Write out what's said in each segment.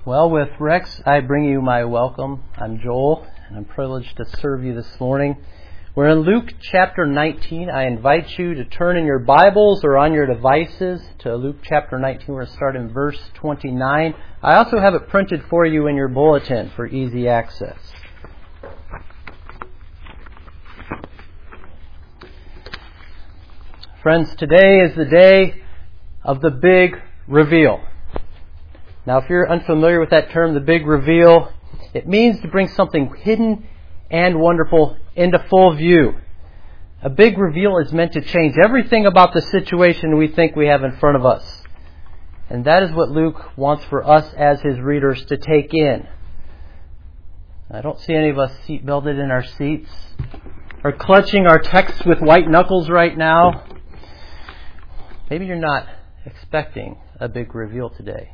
Well, with Rex, I bring you my welcome. I'm Joel, and I'm privileged to serve you this morning. We're in Luke chapter 19. I invite you to turn in your Bibles or on your devices to Luke chapter 19. We're going to start in verse 29. I also have it printed for you in your bulletin for easy access. Friends, today is the day of the big reveal. Now, if you're unfamiliar with that term, the big reveal, it means to bring something hidden and wonderful into full view. A big reveal is meant to change everything about the situation we think we have in front of us. And that is what Luke wants for us as his readers to take in. I don't see any of us seatbelted in our seats or clutching our texts with white knuckles right now. Maybe you're not expecting a big reveal today.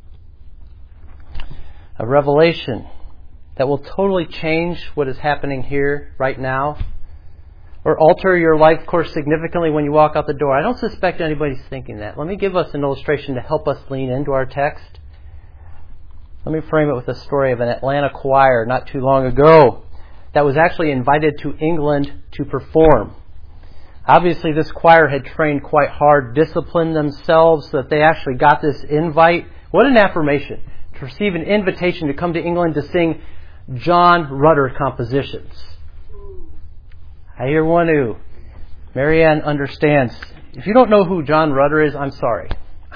A revelation that will totally change what is happening here right now or alter your life course significantly when you walk out the door. I don't suspect anybody's thinking that. Let me give us an illustration to help us lean into our text. Let me frame it with a story of an Atlanta choir not too long ago that was actually invited to England to perform. Obviously, this choir had trained quite hard, disciplined themselves so that they actually got this invite. What an affirmation to receive an invitation to come to England to sing John Rutter compositions. I hear one who, Marianne understands. If you don't know who John Rutter is, I'm sorry.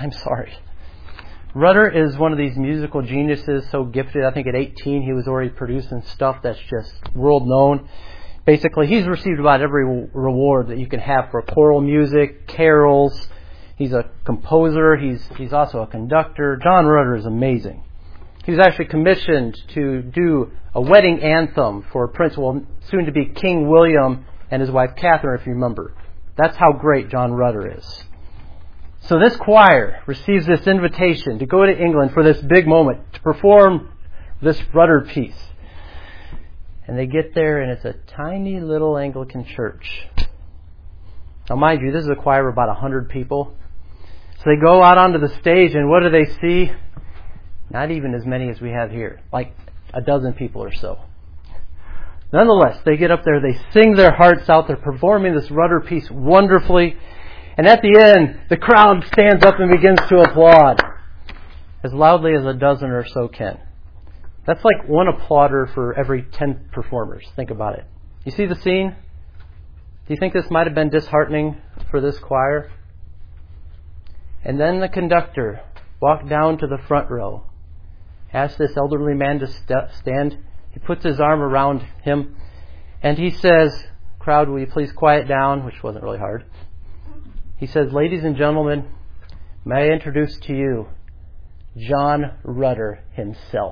Rutter is one of these musical geniuses, so gifted. I think at 18 he was already producing stuff that's just world known. Basically, he's received about every reward that you can have for choral music, carols. He's a composer. He's also a conductor. John Rutter is amazing. He was actually commissioned to do a wedding anthem for Prince, soon to be King William and his wife Catherine, if you remember. That's how great John Rutter is. So this choir receives this invitation to go to England for this big moment, to perform this Rutter piece. And they get there, and it's a tiny little Anglican church. Now, mind you, this is a choir of about 100 people. So they go out onto the stage, and what do they see? Not even as many as we have here, like a dozen people or so. Nonetheless, they get up there, they sing their hearts out, they're performing this Rutter piece wonderfully, and at the end, the crowd stands up and begins to applaud, as loudly as a dozen or so can. That's like one applauder for every 10 performers. Think about it. You see the scene? Do you think this might have been disheartening for this choir? And then the conductor walked down to the front row, asked this elderly man to stand. He puts his arm around him, and he says, "Crowd, will you please quiet down?" Which wasn't really hard. He says, "Ladies and gentlemen, may I introduce to you John Rutter himself."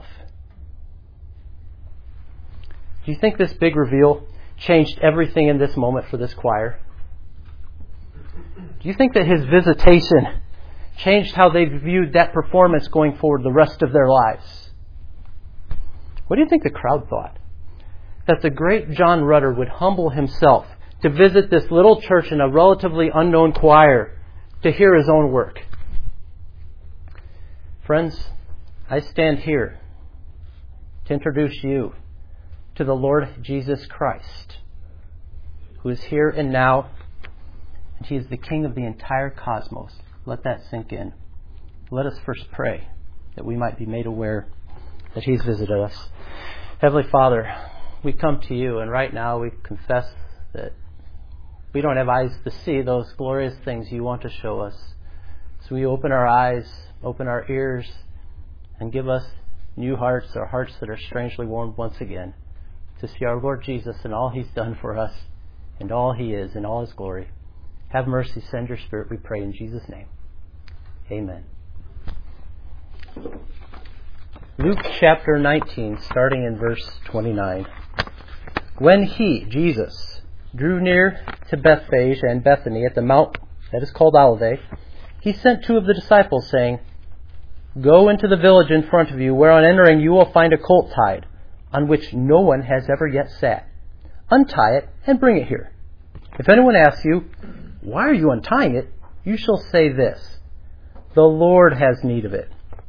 Do you think this big reveal changed everything in this moment for this choir? Do you think that his visitation changed how they viewed that performance going forward the rest of their lives? What do you think the crowd thought? That the great John Rutter would humble himself to visit this little church in a relatively unknown choir to hear his own work. Friends, I stand here to introduce you to the Lord Jesus Christ, who is here and now, and He is the King of the entire cosmos. Let that sink in. Let us first pray that we might be made aware that He's visited us. Heavenly Father, we come to You, and right now we confess that we don't have eyes to see those glorious things You want to show us. So we open our eyes, open our ears, and give us new hearts, or hearts that are strangely warmed once again, to see our Lord Jesus and all He's done for us, and all He is in all His glory. Have mercy, send Your Spirit, we pray in Jesus' name. Amen. Luke chapter 19, starting in verse 29. When He, Jesus, drew near to Bethphage and Bethany at the mount that is called Olivet, He sent 2 of the disciples, saying, "Go into the village in front of you, where on entering you will find a colt tied, on which no one has ever yet sat. Untie it and bring it here. If anyone asks you, 'Why are you untying it?' you shall say this, 'The Lord has need of it.'"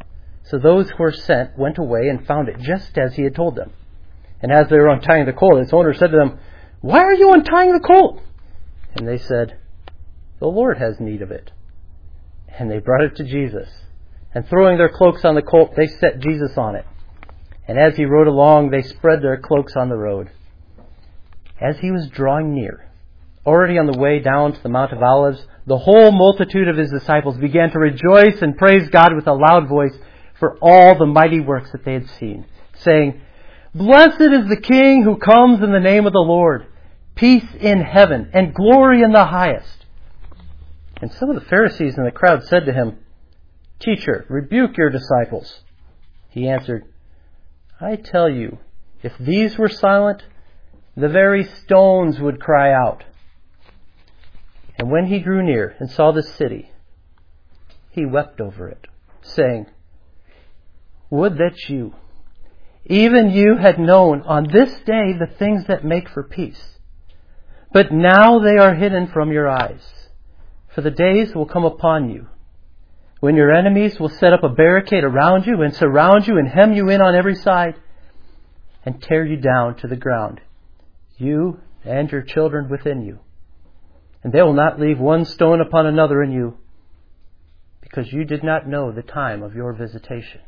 So those who were sent went away and found it just as he had told them. And as they were untying the colt, its owner said to them, "Why are you untying the colt?" And they said, "The Lord has need of it." And they brought it to Jesus. And throwing their cloaks on the colt, they set Jesus on it. And as he rode along, they spread their cloaks on the road. As he was drawing near, already on the way down to the Mount of Olives, the whole multitude of his disciples began to rejoice and praise God with a loud voice for all the mighty works that they had seen, saying, "Blessed is the King who comes in the name of the Lord. Peace in heaven and glory in the highest." And some of the Pharisees in the crowd said to him, "Teacher, rebuke your disciples." He answered, "I tell you, if these were silent, the very stones would cry out." And when he drew near and saw the city, he wept over it, saying, "Would that you, even you, had known on this day the things that make for peace. But now they are hidden from your eyes. For the days will come upon you when your enemies will set up a barricade around you and surround you and hem you in on every side and tear you down to the ground, you and your children within you. And they will not leave one stone upon another in you, because you did not know the time of your visitation."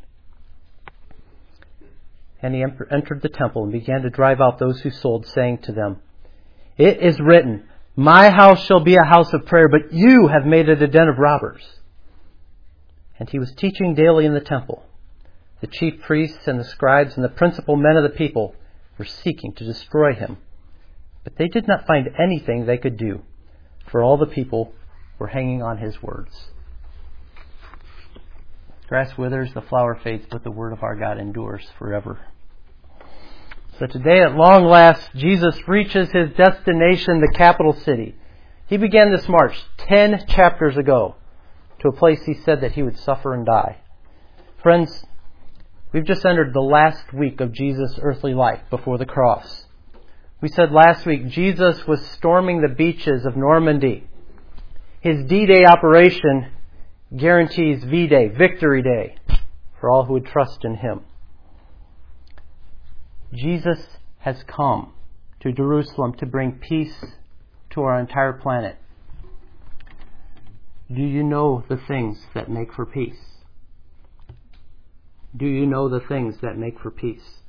And he entered the temple and began to drive out those who sold, saying to them, "It is written, 'My house shall be a house of prayer,' but you have made it a den of robbers." And he was teaching daily in the temple. The chief priests and the scribes and the principal men of the people were seeking to destroy him. But they did not find anything they could do, for all the people were hanging on his words. Grass withers, the flower fades, but the word of our God endures forever. So today, at long last, Jesus reaches his destination, the capital city. He began this march 10 chapters ago to a place he said that he would suffer and die. Friends, we've just entered the last week of Jesus' earthly life before the cross. We said last week Jesus was storming the beaches of Normandy. His D-Day operation guarantees V-Day, Victory Day, for all who would trust in him. Jesus has come to Jerusalem to bring peace to our entire planet. Do you know the things that make for peace? Do you know the things that make for peace?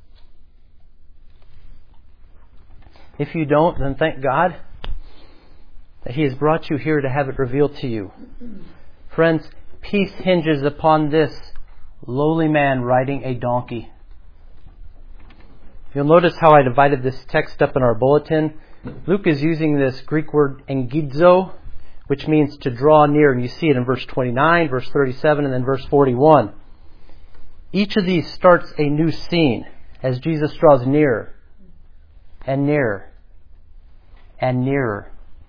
If you don't, then thank God that he has brought you here to have it revealed to you. Friends, peace hinges upon this lowly man riding a donkey. You'll notice how I divided this text up in our bulletin. Luke is using this Greek word engidzo, which means to draw near. And you see it in verse 29, verse 37, and then verse 41. Each of these starts a new scene as Jesus draws nearer and nearer and nearer.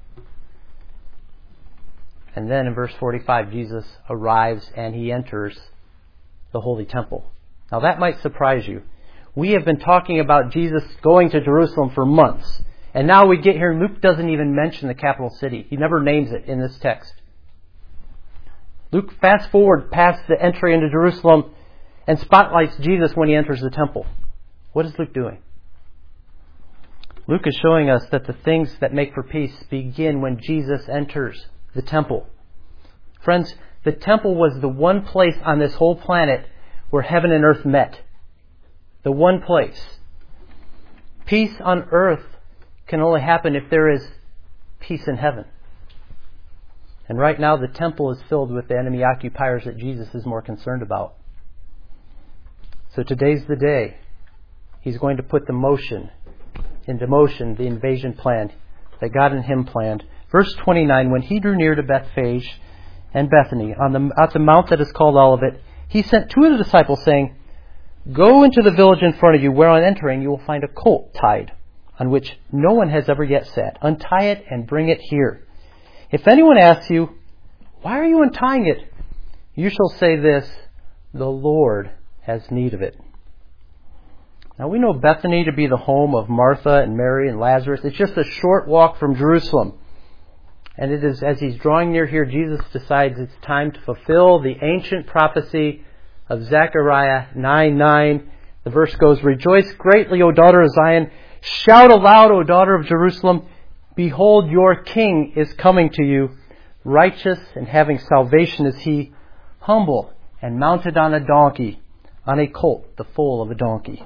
And then in verse 45, Jesus arrives and he enters the Holy Temple. Now that might surprise you. We have been talking about Jesus going to Jerusalem for months. And now we get here, Luke doesn't even mention the capital city. He never names it in this text. Luke fast forward past the entry into Jerusalem and spotlights Jesus when he enters the temple. What is Luke doing? Luke is showing us that the things that make for peace begin when Jesus enters the temple. Friends, the temple was the one place on this whole planet where heaven and earth met. The one place. Peace on earth can only happen if there is peace in heaven. And right now the temple is filled with the enemy occupiers that Jesus is more concerned about. So today's the day he's going to put into motion the invasion plan that God and him planned. Verse 29, when he drew near to Bethphage and Bethany at the mount that is called Olivet, he sent two of the disciples, saying, "Go into the village in front of you, where on entering you will find a colt tied, on which no one has ever yet sat. Untie it and bring it here. If anyone asks you, 'Why are you untying it?' you shall say this, 'The Lord has need of it.'" Now we know Bethany to be the home of Martha and Mary and Lazarus. It's just a short walk from Jerusalem. And it is as he's drawing near here, Jesus decides it's time to fulfill the ancient prophecy of Zechariah 9:9. The verse goes, "Rejoice greatly, O daughter of Zion. Shout aloud, O daughter of Jerusalem. Behold, your king is coming to you. Righteous and having salvation is he, humble and mounted on a donkey, on a colt, the foal of a donkey."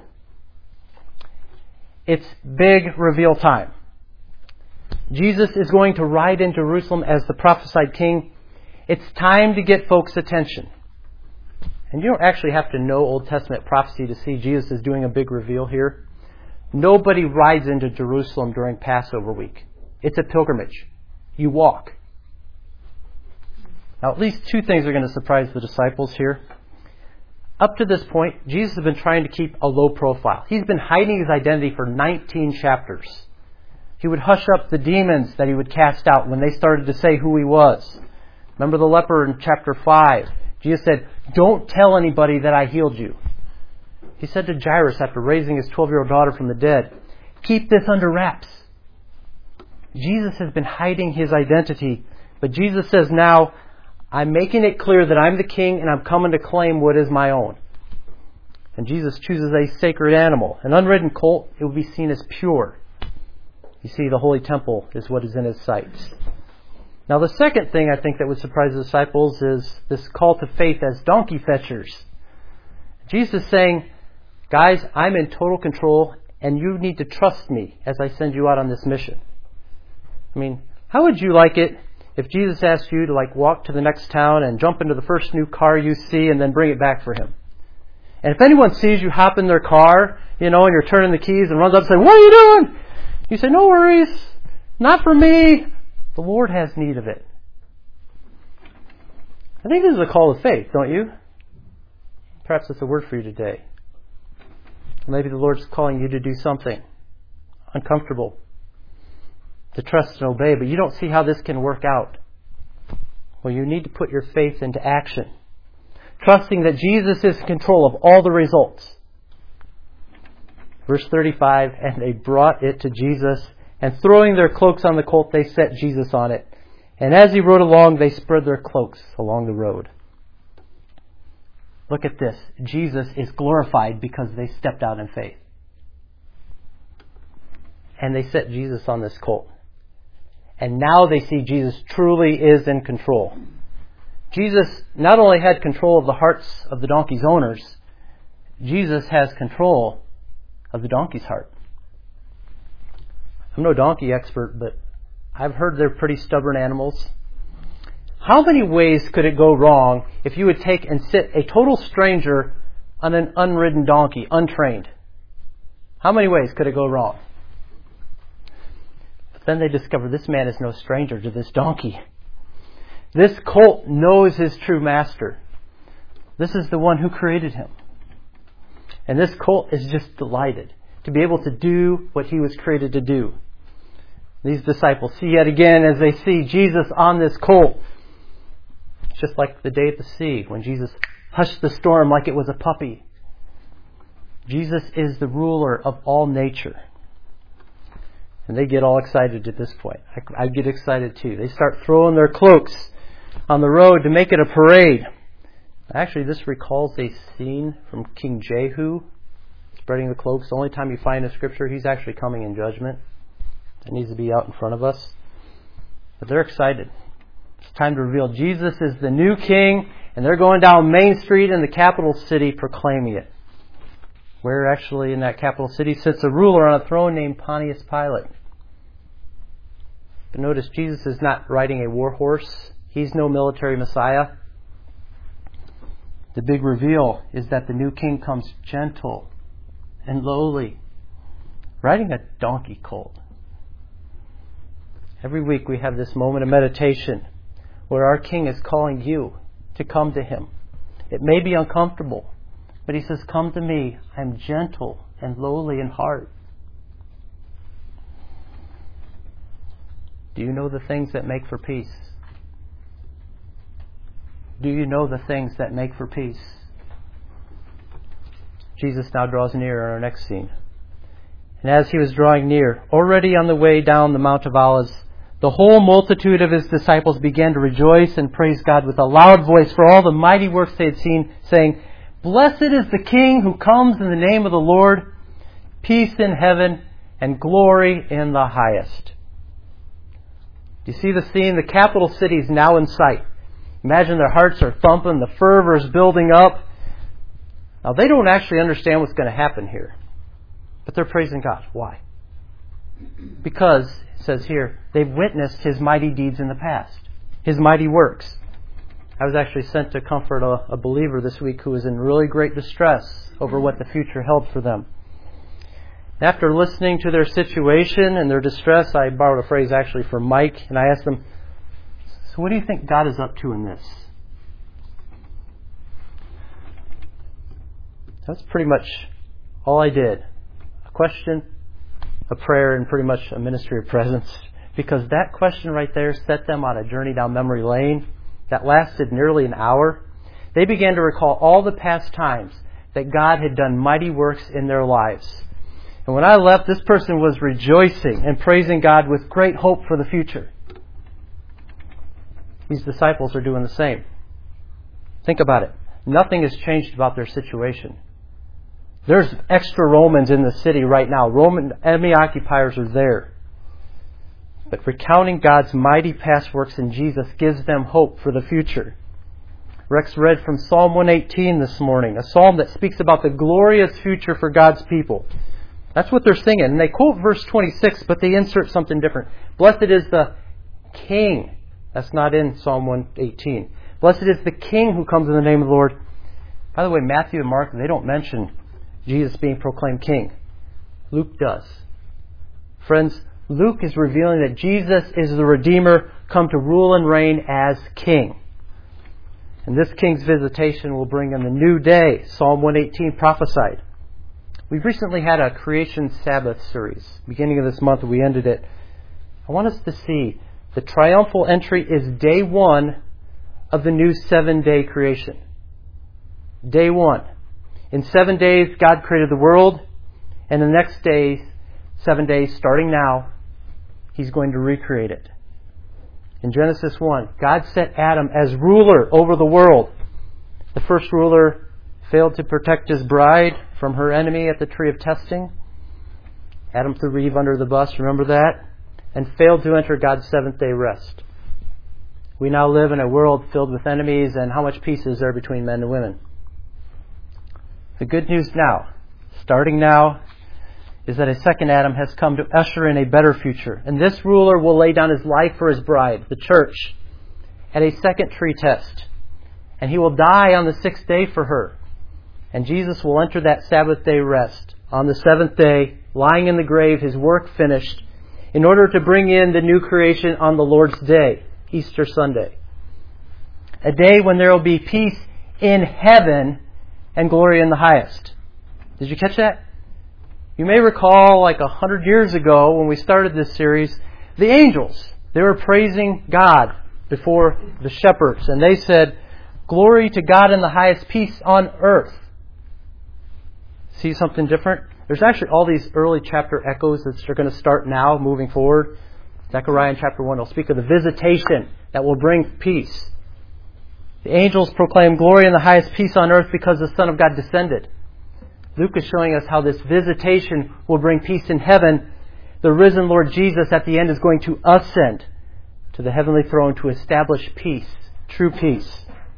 It's big reveal time. Jesus is going to ride in Jerusalem as the prophesied king. It's time to get folks' attention. And you don't actually have to know Old Testament prophecy to see Jesus is doing a big reveal here. Nobody rides into Jerusalem during Passover week. It's a pilgrimage. You walk. Now, at least two things are going to surprise the disciples here. Up to this point, Jesus has been trying to keep a low profile. He's been hiding his identity for 19 chapters. He would hush up the demons that he would cast out when they started to say who he was. Remember the leper in chapter 5? Jesus said, "Don't tell anybody that I healed you." He said to Jairus after raising his 12-year-old daughter from the dead, "Keep this under wraps." Jesus has been hiding his identity, but Jesus says now, "I'm making it clear that I'm the king and I'm coming to claim what is my own." And Jesus chooses a sacred animal, an unridden colt. It will be seen as pure. You see, the holy temple is what is in his sights. Now, the second thing I think that would surprise the disciples is this call to faith as donkey fetchers. Jesus is saying, "Guys, I'm in total control and you need to trust me as I send you out on this mission." I mean, how would you like it if Jesus asked you to walk to the next town and jump into the first new car you see and then bring it back for him? And if anyone sees you hop in their car, and you're turning the keys and runs up and says, "What are you doing?" You say, "No worries, not for me. The Lord has need of it." I think this is a call of faith, don't you? Perhaps it's a word for you today. Maybe the Lord's calling you to do something uncomfortable, to trust and obey, but you don't see how this can work out. Well, you need to put your faith into action, trusting that Jesus is in control of all the results. Verse 35, "And they brought it to Jesus, and throwing their cloaks on the colt, they set Jesus on it. And as he rode along, they spread their cloaks along the road." Look at this. Jesus is glorified because they stepped out in faith. And they set Jesus on this colt. And now they see Jesus truly is in control. Jesus not only had control of the hearts of the donkey's owners, Jesus has control of the donkey's heart. I'm no donkey expert, but I've heard they're pretty stubborn animals. How many ways could it go wrong if you would take and sit a total stranger on an unridden donkey, untrained? How many ways could it go wrong? But then they discover this man is no stranger to this donkey. This colt knows his true master. This is the one who created him. And this colt is just delighted to be able to do what he was created to do. These disciples see yet again as they see Jesus on this colt. It's just like the day at the sea when Jesus hushed the storm like it was a puppy. Jesus is the ruler of all nature. And they get all excited at this point. I get excited too. They start throwing their cloaks on the road to make it a parade. Actually, this recalls a scene from King Jehu spreading the cloaks. The only time you find in Scripture he's actually coming in judgment. It needs to be out in front of us. But they're excited. It's time to reveal Jesus is the new king, and they're going down Main Street in the capital city proclaiming it. Where actually in that capital city sits a ruler on a throne named Pontius Pilate. But notice Jesus is not riding a war horse. He's no military Messiah. The big reveal is that the new king comes gentle and lowly, riding a donkey colt. Every week we have this moment of meditation where our King is calling you to come to Him. It may be uncomfortable, but He says, "Come to me. I'm gentle and lowly in heart." Do you know the things that make for peace? Do you know the things that make for peace? Jesus now draws near in our next scene. And as He was drawing near, already on the way down the Mount of Olives, the whole multitude of His disciples began to rejoice and praise God with a loud voice for all the mighty works they had seen, saying, Blessed is the King who comes in the name of the Lord, peace in heaven and glory in the highest. Do you see the scene? The capital city is now in sight. Imagine their hearts are thumping, the fervor is building up. Now, they don't actually understand what's going to happen here, but they're praising God. Why? Because, it says here, they've witnessed His mighty deeds in the past, His mighty works. I was actually sent to comfort a believer this week who was in really great distress over what the future held for them. After listening to their situation and their distress, I borrowed a phrase actually from Mike, and I asked him, so what do you think God is up to in this? That's pretty much all I did. A question, a prayer, and pretty much a ministry of presence. Because that question right there set them on a journey down memory lane that lasted nearly an hour. They began to recall all the past times that God had done mighty works in their lives. And when I left, this person was rejoicing and praising God with great hope for the future. These disciples are doing the same. Think about it. Nothing has changed about their situation. There's extra Romans in the city right now. Roman enemy occupiers are there. But recounting God's mighty past works in Jesus gives them hope for the future. Rex read from Psalm 118 this morning, a psalm that speaks about the glorious future for God's people. That's what they're singing. And they quote verse 26, but they insert something different. Blessed is the King. That's not in Psalm 118. Blessed is the King who comes in the name of the Lord. By the way, Matthew and Mark, they don't mention Jesus being proclaimed King. Luke does. Friends, Luke is revealing that Jesus is the Redeemer come to rule and reign as King. And this King's visitation will bring in the new day, Psalm 118 prophesied. We've recently had a Creation Sabbath series. Beginning of this month, we ended it. I want us to see the triumphal entry is day one of the new 7-day creation. Day one. In 7 days, God created the world. And the next day, 7 days, starting now, He's going to recreate it. In Genesis 1, God set Adam as ruler over the world. The first ruler failed to protect his bride from her enemy at the tree of testing. Adam threw Eve under the bus, remember that? And failed to enter God's seventh-day rest. We now live in a world filled with enemies, and how much peace is there between men and women? The good news now, starting now, is that a second Adam has come to usher in a better future. And this ruler will lay down his life for his bride, the church, at a second tree test. And he will die on the 6th day for her. And Jesus will enter that Sabbath day rest on the 7th day, lying in the grave, His work finished, in order to bring in the new creation on the Lord's day, Easter Sunday. A day when there will be peace in heaven and glory in the highest. Did you catch that? You may recall 100 years ago when we started this series, the angels, they were praising God before the shepherds. And they said, glory to God in the highest, peace on earth. See something different? There's actually all these early chapter echoes that are going to start now moving forward. Zechariah in chapter 1 will speak of the visitation that will bring peace. The angels proclaim glory in the highest, peace on earth, because the Son of God descended. Luke is showing us how this visitation will bring peace in heaven. The risen Lord Jesus at the end is going to ascend to the heavenly throne to establish peace, true peace.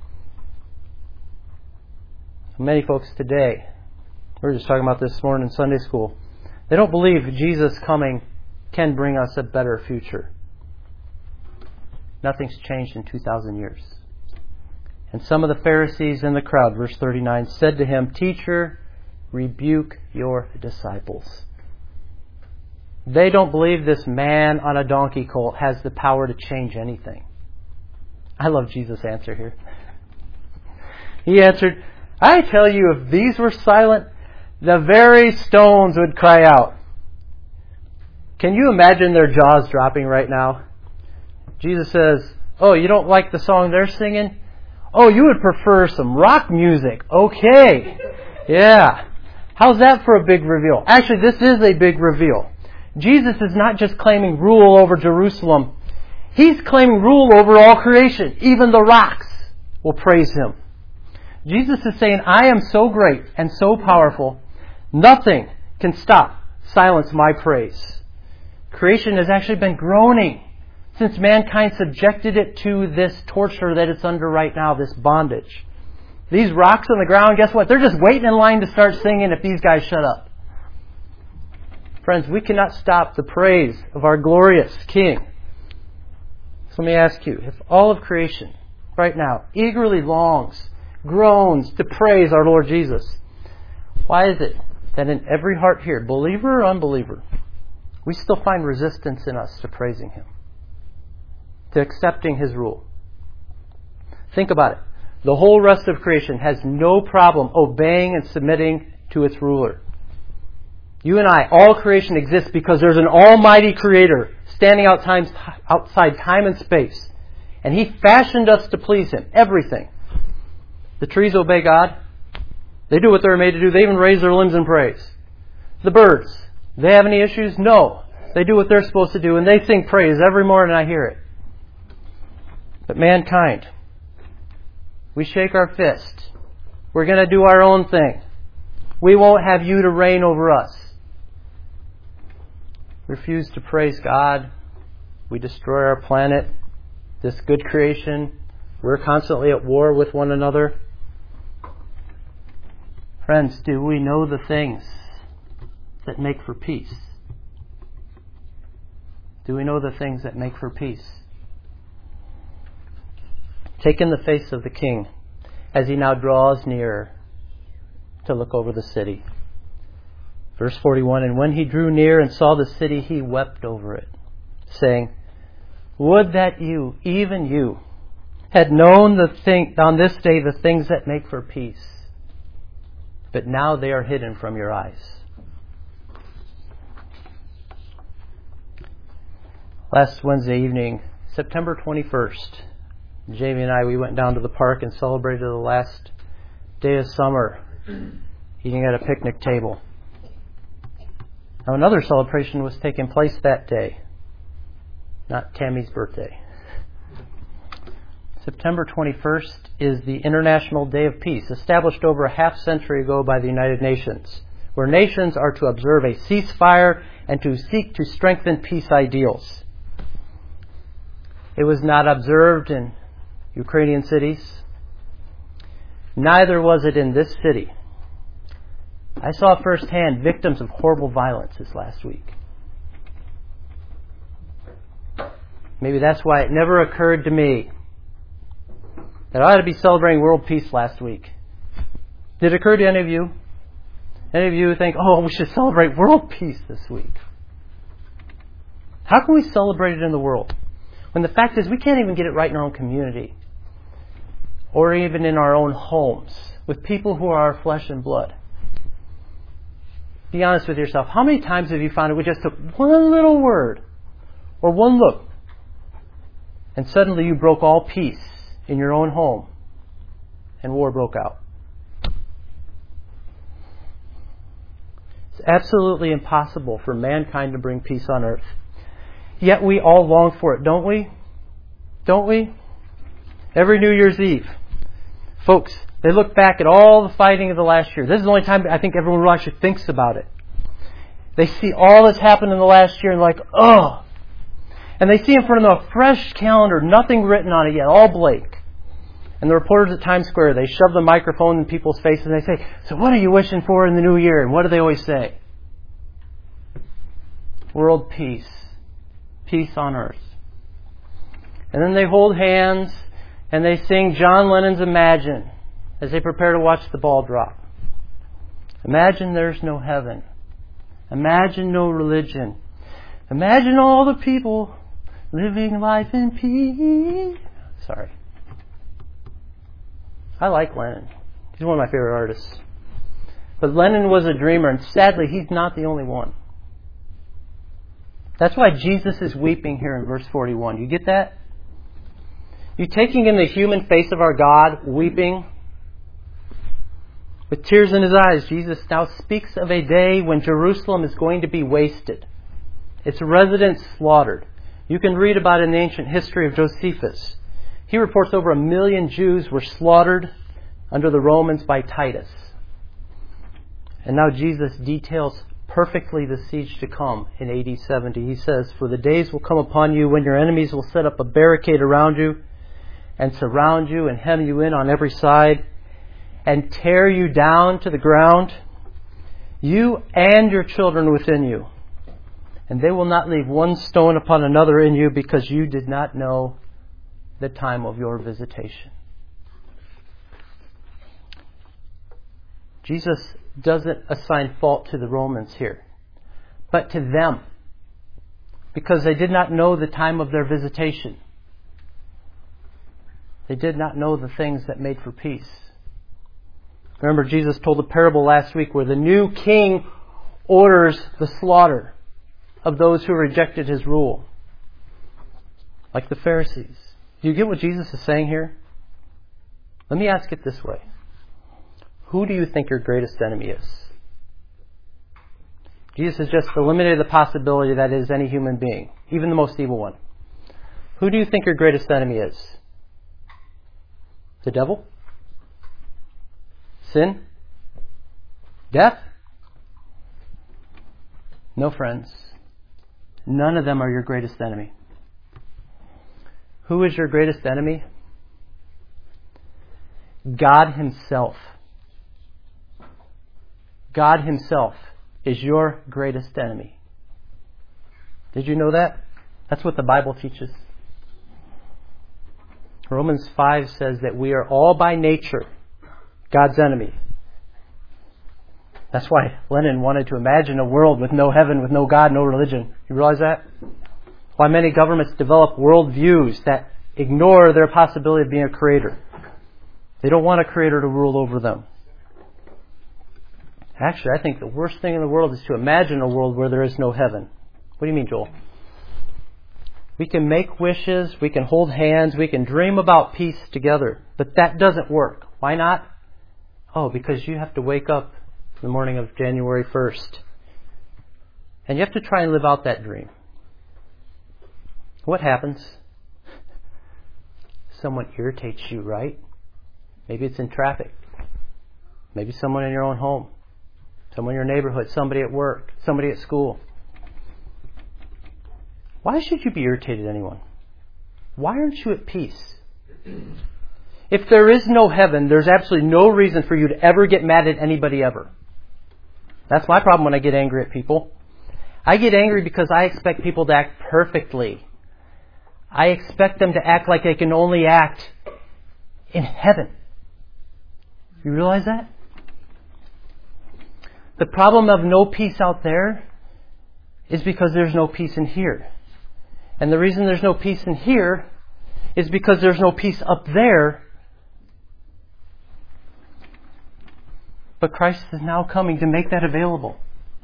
Many folks today, we were just talking about this morning in Sunday school, they don't believe Jesus coming can bring us a better future. Nothing's changed in 2,000 years. And some of the Pharisees in the crowd, verse 39, said to Him, Teacher, rebuke your disciples. They don't believe this man on a donkey colt has the power to change anything. I love Jesus' answer here. He answered, I tell you, if these were silent, the very stones would cry out. Can you imagine their jaws dropping right now? Jesus says, oh, you don't like the song they're singing? Oh, you would prefer some rock music. Okay. Yeah. How's that for a big reveal? Actually, this is a big reveal. Jesus is not just claiming rule over Jerusalem. He's claiming rule over all creation. Even the rocks will praise Him. Jesus is saying, I am so great and so powerful, nothing can silence my praise. Creation has actually been groaning since mankind subjected it to this torture that it's under right now, this bondage. These rocks on the ground, guess what? They're just waiting in line to start singing if these guys shut up. Friends, we cannot stop the praise of our glorious King. So let me ask you, if all of creation right now eagerly longs, groans to praise our Lord Jesus, why is it that in every heart here, believer or unbeliever, we still find resistance in us to praising Him, to accepting His rule? Think about it. The whole rest of creation has no problem obeying and submitting to its ruler. You and I, all creation exists because there's an almighty creator standing outside time and space. And He fashioned us to please Him. Everything. The trees obey God. They do what they're made to do. They even raise their limbs in praise. The birds, they have any issues? No. They do what they're supposed to do, and they sing praise every morning I hear it. But mankind, we shake our fist. We're going to do our own thing. We won't have you to reign over us. Refuse to praise God. We destroy our planet, this good creation. We're constantly at war with one another. Friends, do we know the things that make for peace? Do we know the things that make for peace? Take in the face of the King as He now draws near to look over the city. Verse 41, and when He drew near and saw the city, He wept over it, saying, would that you, even you, had known on this day the things that make for peace, but now they are hidden from your eyes. Last Wednesday evening, September 21st, Jamie and I, we went down to the park and celebrated the last day of summer, eating at a picnic table. Now, another celebration was taking place that day, not Tammy's birthday. September 21st is the International Day of Peace, established over a half century ago by the United Nations, where nations are to observe a ceasefire and to seek to strengthen peace ideals. It was not observed in Ukrainian cities. Neither was it in this city. I saw firsthand victims of horrible violence this last week. Maybe that's why it never occurred to me that I ought to be celebrating world peace last week. Did it occur to any of you? Any of you think, oh, we should celebrate world peace this week? How can we celebrate it in the world when the fact is we can't even get it right in our own community or even in our own homes with people who are our flesh and blood? Be honest with yourself. How many times have you found it we just took one little word or one look and suddenly you broke all peace in your own home and war broke out? It's absolutely impossible for mankind to bring peace on earth. Yet we all long for it, don't we? Don't we? Every New Year's Eve, folks, they look back at all the fighting of the last year. This is the only time I think everyone really actually thinks about it. They see all that's happened in the last year and like, oh. And they see in front of them a fresh calendar, nothing written on it yet, all blank. And the reporters at Times Square, they shove the microphone in people's faces and they say, so what are you wishing for in the new year? And what do they always say? World peace. Peace on earth. And then they hold hands and they sing John Lennon's Imagine as they prepare to watch the ball drop. Imagine there's no heaven. Imagine no religion. Imagine all the people living life in peace. Sorry. I like Lennon. He's one of my favorite artists. But Lennon was a dreamer, and sadly, he's not the only one. That's why Jesus is weeping here in verse 41. You get that? You taking in the human face of our God, weeping. With tears in His eyes, Jesus now speaks of a day when Jerusalem is going to be wasted. Its residents slaughtered. You can read about it in the ancient history of Josephus. He reports over 1 million Jews were slaughtered, under the Romans by Titus. And now Jesus details perfectly the siege to come in AD 70. He says, "For the days will come upon you when your enemies will set up a barricade around you and surround you and hem you in on every side and tear you down to the ground, you and your children within you. And they will not leave one stone upon another in you because you did not know the time of your visitation." Jesus doesn't assign fault to the Romans here, but to them, because they did not know the time of their visitation. They did not know the things that made for peace. Remember, Jesus told a parable last week where the new king orders the slaughter of those who rejected his rule, like the Pharisees. Do you get what Jesus is saying here? Let me ask it this way. Who do you think your greatest enemy is? Jesus has just eliminated the possibility that it is any human being, even the most evil one. Who do you think your greatest enemy is? The devil? Sin? Death? No, friends. None of them are your greatest enemy. Who is your greatest enemy? God Himself. God Himself is your greatest enemy. Did you know that? That's what the Bible teaches. Romans 5 says that we are all by nature God's enemy. That's why Lenin wanted to imagine a world with no heaven, with no God, no religion. You realize that? Why many governments develop worldviews that ignore their possibility of being a creator. They don't want a creator to rule over them. Actually, I think the worst thing in the world is to imagine a world where there is no heaven. What do you mean, Joel? We can make wishes, we can hold hands, we can dream about peace together, but that doesn't work. Why not? Oh, because you have to wake up the morning of January 1st. And you have to try and live out that dream. What happens? Someone irritates you, right? Maybe it's in traffic. Maybe someone in your own home. Someone in your neighborhood, somebody at work, somebody at school. Why should you be irritated at anyone? Why aren't you at peace? If there is no heaven, there's absolutely no reason for you to ever get mad at anybody ever. That's my problem when I get angry at people. I get angry because I expect people to act perfectly. I expect them to act like they can only act in heaven. You realize that? The problem of no peace out there is because there's no peace in here. And the reason there's no peace in here is because there's no peace up there. But Christ is now coming to make that available.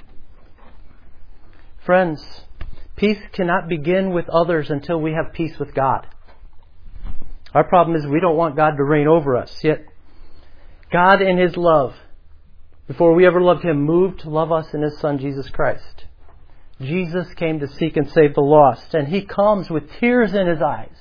Friends, peace cannot begin with others until we have peace with God. Our problem is we don't want God to reign over us. Yet, God in His love, before we ever loved Him, moved to love us in His Son, Jesus Christ. Jesus came to seek and save the lost, and He comes with tears in His eyes.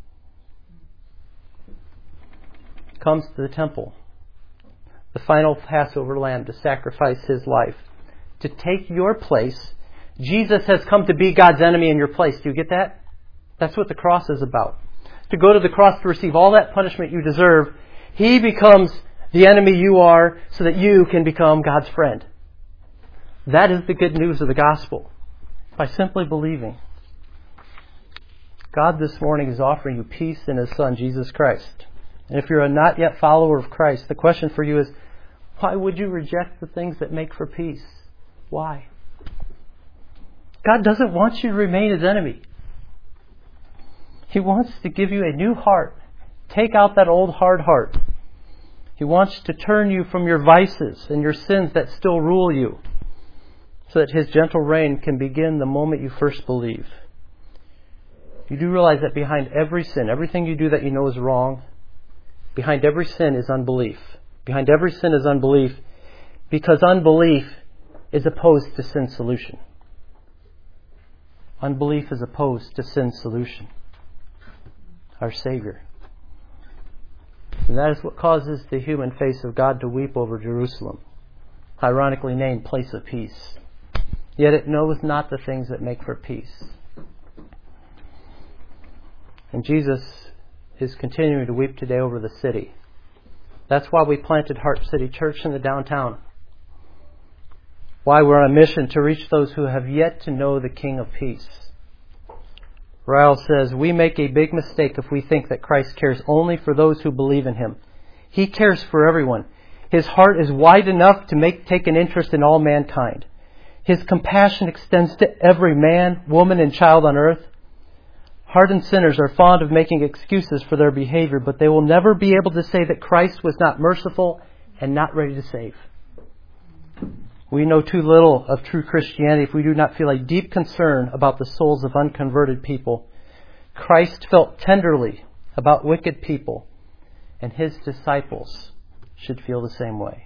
Comes to the temple, the final Passover lamb, to sacrifice His life, to take your place. Jesus has come to be God's enemy in your place. Do you get that? That's what the cross is about. To go to the cross to receive all that punishment you deserve, He becomes the enemy you are so that you can become God's friend. That is the good news of the gospel. By simply believing. God this morning is offering you peace in His Son, Jesus Christ. And if you're a not yet follower of Christ, the question for you is, why would you reject the things that make for peace? Why? God doesn't want you to remain His enemy. He wants to give you a new heart. Take out that old hard heart. He wants to turn you from your vices and your sins that still rule you, so that His gentle reign can begin the moment you first believe. You do realize that behind every sin, everything you do that you know is wrong, behind every sin is unbelief. Behind every sin is unbelief, because unbelief is opposed to sin's solution. Unbelief is opposed to sin's solution. Our Savior. And that is what causes the human face of God to weep over Jerusalem, ironically named Place of Peace. Yet it knows not the things that make for peace. And Jesus is continuing to weep today over the city. That's why we planted Heart City Church in the downtown. Why we're on a mission to reach those who have yet to know the King of Peace. Ryle says, we make a big mistake if we think that Christ cares only for those who believe in Him. He cares for everyone. His heart is wide enough to take an interest in all mankind. His compassion extends to every man, woman, and child on earth. Hardened sinners are fond of making excuses for their behavior, but they will never be able to say that Christ was not merciful and not ready to save. We know too little of true Christianity if we do not feel a deep concern about the souls of unconverted people. Christ felt tenderly about wicked people, and His disciples should feel the same way.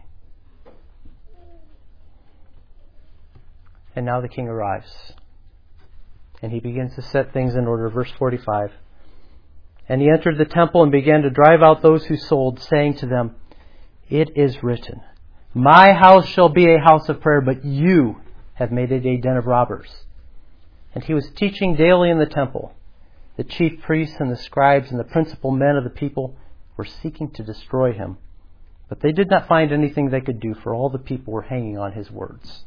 And now the King arrives. And He begins to set things in order. Verse 45. And He entered the temple and began to drive out those who sold, saying to them, it is written, my house shall be a house of prayer, but you have made it a den of robbers. And He was teaching daily in the temple. The chief priests and the scribes and the principal men of the people were seeking to destroy Him. But they did not find anything they could do, for all the people were hanging on His words.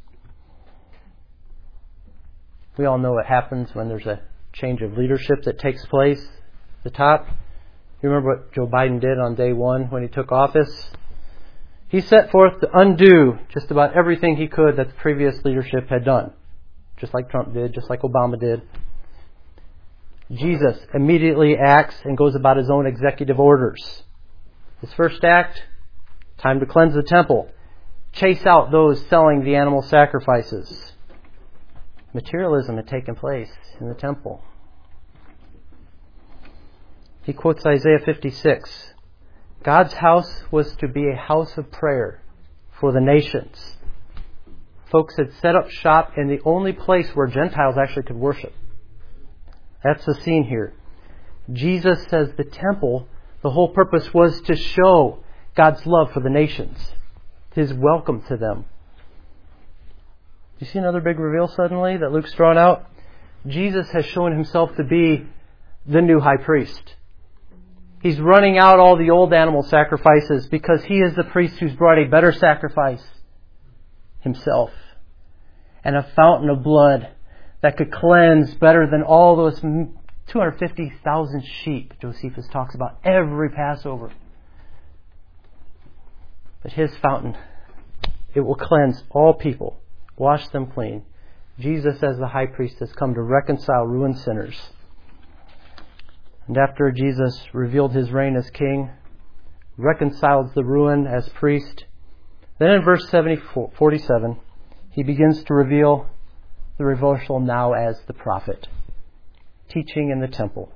We all know what happens when there's a change of leadership that takes place at the top. You remember what Joe Biden did on day one when he took office? He set forth to undo just about everything he could that the previous leadership had done. Just like Trump did, just like Obama did. Jesus immediately acts and goes about His own executive orders. His first act, time to cleanse the temple. Chase out those selling the animal sacrifices. Materialism had taken place in the temple. He quotes Isaiah 56. God's house was to be a house of prayer for the nations. Folks had set up shop in the only place where Gentiles actually could worship. That's the scene here. Jesus says the temple, the whole purpose was to show God's love for the nations, His welcome to them. Do you see another big reveal suddenly that Luke's drawn out? Jesus has shown Himself to be the new high priest. He's running out all the old animal sacrifices because He is the priest who's brought a better sacrifice Himself. And a fountain of blood that could cleanse better than all those 250,000 sheep Josephus talks about every Passover. But His fountain, it will cleanse all people. Wash them clean. Jesus, as the high priest, has come to reconcile ruined sinners. And after Jesus revealed His reign as king, reconciles the ruined as priest, then in verse 47, He begins to reveal the reversal now as the prophet, teaching in the temple.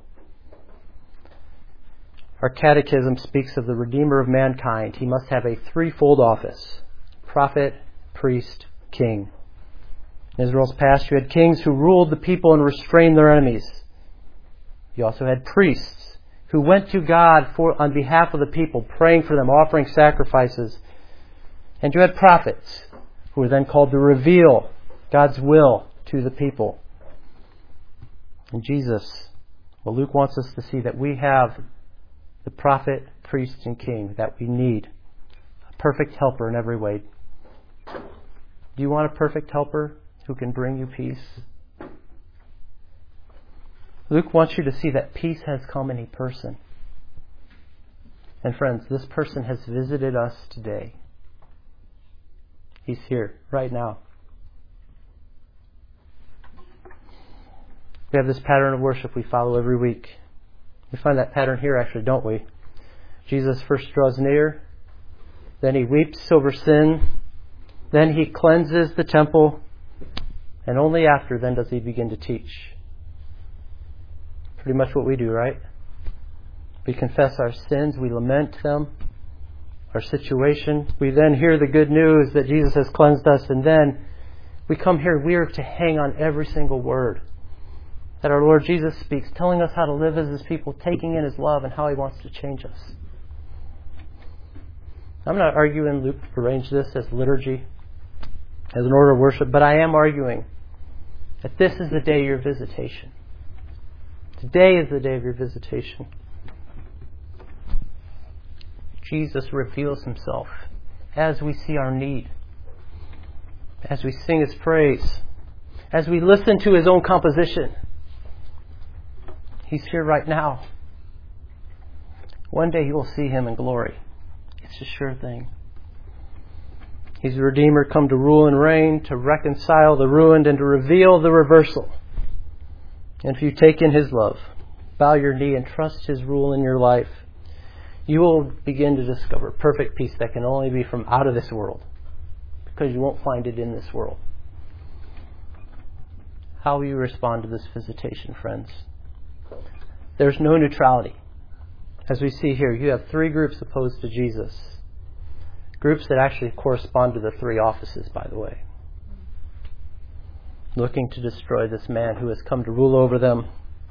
Our catechism speaks of the Redeemer of mankind. He must have a threefold office: prophet, priest, king. In Israel's past, you had kings who ruled the people and restrained their enemies. You also had priests who went to God on behalf of the people, praying for them, offering sacrifices. And you had prophets who were then called to reveal God's will to the people. And Jesus, well, Luke wants us to see that we have the prophet, priest, and king that we need. A perfect helper in every way. Do you want a perfect helper who can bring you peace? Luke wants you to see that peace has come in a person. And friends, this person has visited us today. He's here right now. We have this pattern of worship we follow every week. We find that pattern here actually, don't we? Jesus first draws near, then He weeps over sin, then He cleanses the temple, and only after then does He begin to teach. Pretty much what we do, right? We confess our sins, we lament them, our situation. We then hear the good news that Jesus has cleansed us, and then we come here, we are to hang on every single word that our Lord Jesus speaks, telling us how to live as His people, taking in His love and how He wants to change us. I'm not arguing Luke arranged this as liturgy, as an order of worship, but I am arguing that this is the day of your visitation. Today is the day of your visitation. Jesus reveals himself as we see our need, as we sing his praise, as we listen to his own composition. He's here right now. One day you will see him in glory. It's a sure thing. He's the Redeemer come to rule and reign, to reconcile the ruined and to reveal the reversal. And if you take in his love, bow your knee and trust his rule in your life, you will begin to discover perfect peace that can only be from out of this world, because you won't find it in this world. How will you respond to this visitation, friends? There's no neutrality. As we see here, you have three groups opposed to Jesus. Groups that actually correspond to the three offices, by the way. Looking to destroy this man who has come to rule over them.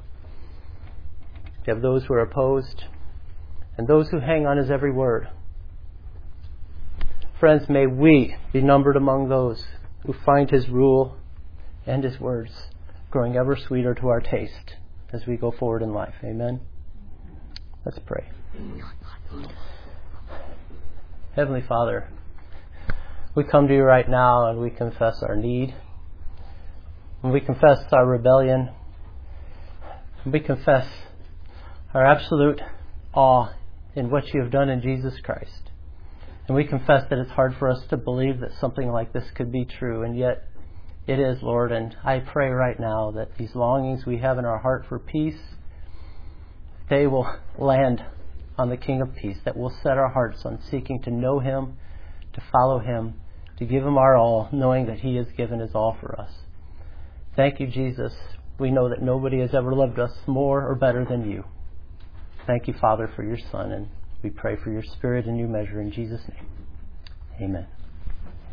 You have those who are opposed and those who hang on his every word. Friends, may we be numbered among those who find his rule and his words growing ever sweeter to our taste as we go forward in life. Amen. Let's pray. Heavenly Father, we come to you right now and we confess our need. And we confess our rebellion. And we confess our absolute awe in what you have done in Jesus Christ. And we confess that it's hard for us to believe that something like this could be true, and yet it is, Lord. And I pray right now that these longings we have in our heart for peace, they will land on the King of Peace, that will set our hearts on seeking to know him, to follow him, to give him our all, knowing that he has given his all for us. Thank you, Jesus. We know that nobody has ever loved us more or better than you. Thank you, Father, for your Son, and we pray for your Spirit in new measure in Jesus' name. Amen.